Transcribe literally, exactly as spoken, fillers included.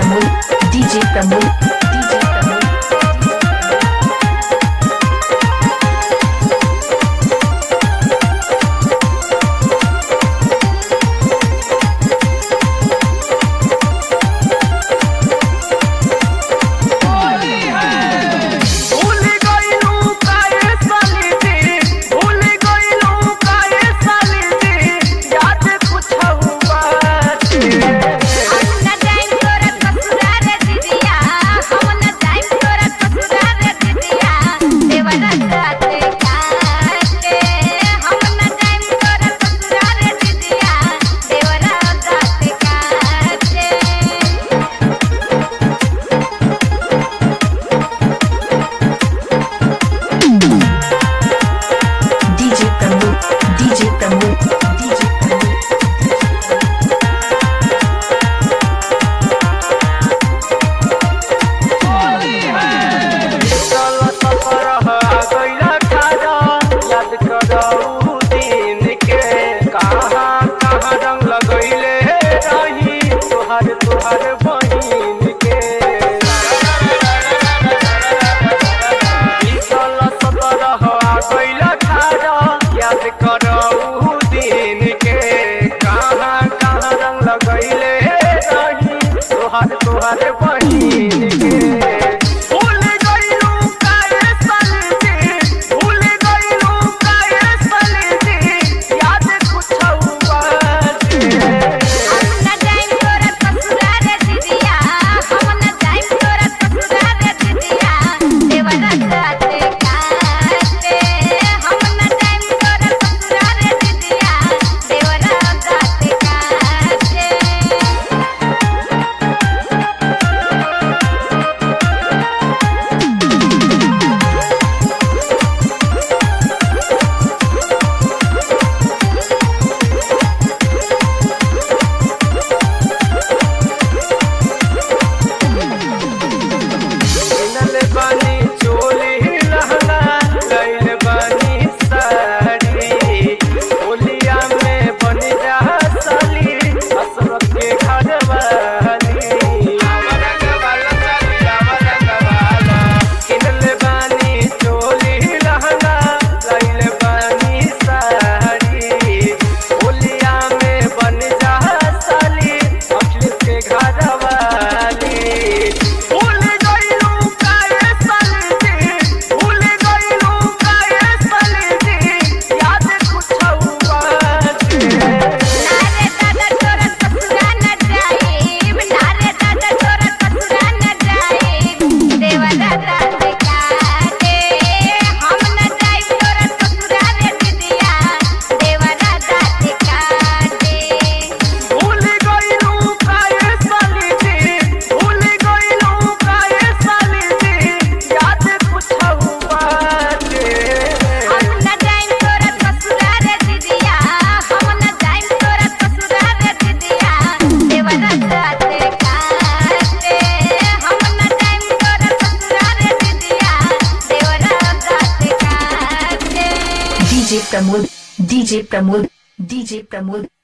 Pramod, D J Pramod, D J Pramod. तोहरे बहिन के भूल गइलू काहे साली भूल गइलू काहे साली याद कुछौ बाटे हम न जाइम तोरा ससुराल दीदिया हम न जाइम तोरा ससुराल दीदिया देवरा साथे काटे हम न जाइम तोरा ससुराल दीदिया देवरा साथे काटे नले बानी चोली लहंगा लइल बानी साड़ी ओलिया में बन जा साली असरत के घरवाली रंग वाला साली रंग वाला किनले बानी चोली लहंगा लइल बानी साड़ी ओलिया में बन जा साली असरत के घरवाली भूल गइलू काहे साली भूल गइलू काहे साली याद कुछौ बाटे नारे दादा तोरा ससुराल न जाइम नारे दादा तोरा ससुराल न जाइम देवरा साथे काटे हम न जाइम तोरा ससुराल दीदिया देवरा साथे काटे भूल गइलू काहे साली भूल गइलू काहे साली याद कुछौ बाटे हम न जाइम तोरा ससुराल दीदिया हम न जाइम तोरा ससुराल दीदिया देवरा साथे काटे हम न जाइम तोरा ससुराल दीदिया देवरा साथे काटे D J Pramod, D J Pramod, D J Pramod.